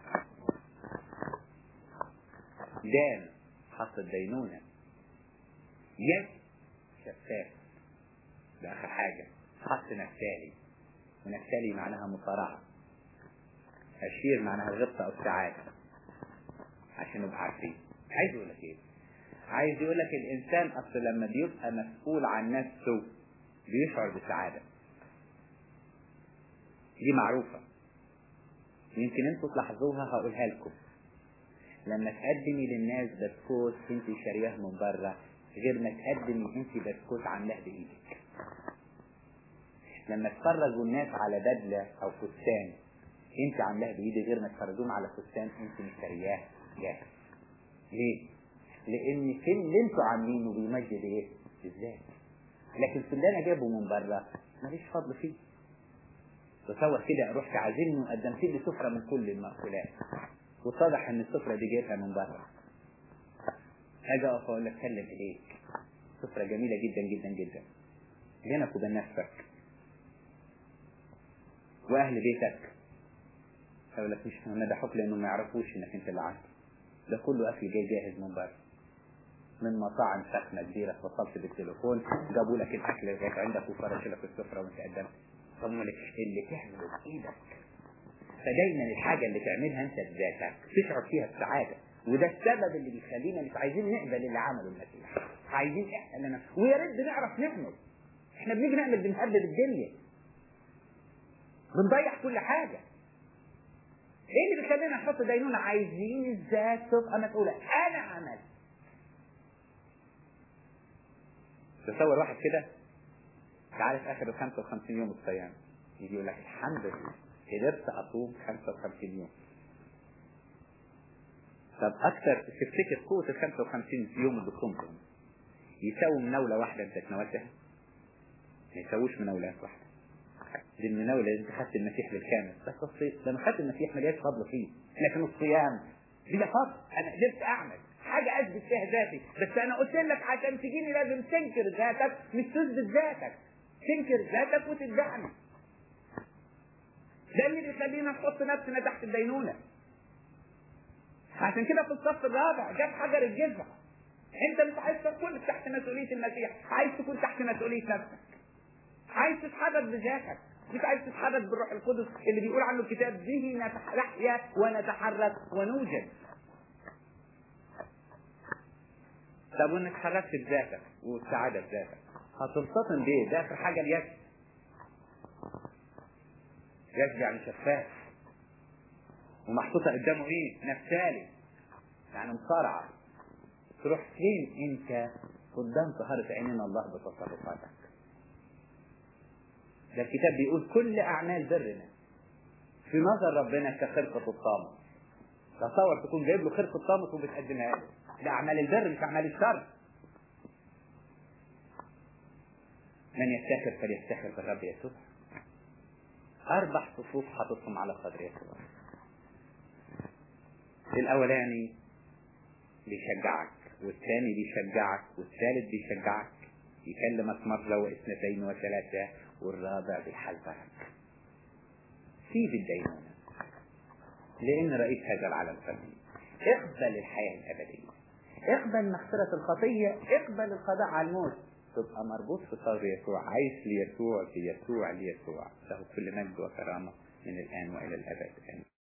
Speaker 2: دان حط الدينونة، يد شفاف، ده آخر حاجة حط نفتالي، ونفتالي معناها مصارعة، أشير معناها غبطة أو سعادة. عشان نبقى عارفين عايز يقول لك إيه؟ عايز يقول لك الإنسان أصل لما بيبقى مسؤول عن نفسه بيشعر بسعادة، دي معروفة، يمكن انتوا تلاحظوها هقولها لكم. لما تقدمي للناس بسكوت انت شارياه من بره غير ما تقدمي انت بسكوت عاملاه بايدك. لما تفرجوا الناس على بدلة او فستان انت عاملاه بايدك غير ما تفرجوهم على فستان انت مشترياه جاهز. ليه؟ لان في اللي انتوا عاملينه بيمجد ايه؟ الذات. لكن في اللي انا جايبه من بره ماليش فضل فيه. تصور كده اروح تعزمني وقدمت لي سفرة من كل المأكولات واتضح ان السفرة دي جايبها من بره، اجي اقف اقول لك سلم اليك سفرة جميلة جدا جدا جدا بينك وبين نفسك واهل بيتك، اقول لك مش مدحوك لانه ما يعرفوش انك انت اللي عامل ده كله اكل جاي جاهز من بره من مطاعم سخنة كبيرة، اتصلت بالتليفون جابوا لك الاكل لغاية عندك وفرشوا لك السفرة وانت قدمت. طمنك اللي تعمله بايدك، فدايما الحاجة اللي تعملها انت بذاتك تشعر فيها السعادة، وده السبب اللي بيخلينا مش عايزين نقبل اللي عمله المسيح، عايزين احنا لنا ويا ريت بنعرف نعمل. احنا بنيجي نعمل بنهدد الدنيا، بنضيع كل حاجة. ايه اللي بيخلينا نحط دينونة؟ عايزين الذات تبقى مسؤولة، انا عملت. تصور واحد كده تعرف اخر 55 يوم الصيام يجي يقول لك الحمد لله قدرت اصوم 55 يوم. طب اكتر تفتكر قوة ال 55 يوم اللي صمتهم يساوي مناولة واحدة انت تناولتها؟ ما يساووش مناولات واحدة. دي المناولة اللي انت خدت المسيح بالكامل، بس لما خدت المسيح ما جاش فضل فيه، لكن الصيام دي فضل. انا قدرت اعمل حاجة اثبت فيها ذاتي، بس انا قلت لك عشان تجيني لازم تنكر ذاتك مش تثبت ذاتك، تنكر ذاتك وتتبعني. ده اللي بيخلينا نحط نفسنا تحت الدينونة. عشان كده في الصف الرابع جاب حجر الجزع. انت مش عايز تكون تحت مسؤولية المسيح، عايز تكون تحت مسؤولية نفسك، عايز تتحرك بذاتك، مش عايز تتحرك بالروح القدس اللي بيقول عنه الكتاب به نحيا ونتحرك ونوجد. طب وانك حركت بذاتك والسعادة بذاتك هتلتطم بيه؟ ده اخر حاجة اليد. يد يعني شفاف ومحطوطة قدامه ايه؟ نفتالي يعني مصارعة. تروح فين انت قدام طهارة عينين الله بتصرفاتك؟ ده الكتاب بيقول كل اعمال برنا في نظر ربنا كخرقة الطامس. تصور تكون جايب له خرقة طامس وبتقدمها له. ده أعمال البر مش أعمال الشر. من يفتخر فليفتخر بالرب يسوع. 4 صفوف حاططهم على صدر يسوع. الأولاني بيشجعك، والثاني بيشجعك، والثالث بيشجعك، يكلمك مرة واثنتين وثلاثة، والرابع بيحذرك. سيب الدينونة لأن رئيس هذا العالم فني. اقبل الحياة الأبدية، اقبل مغفرة الخطية، اقبل القضاء على الموت، تبقى مربوط في صدر يسوع، عايش ليسوع، في يسوع ليسوع، له كل مجد وكرامة من الآن وإلى الأبد.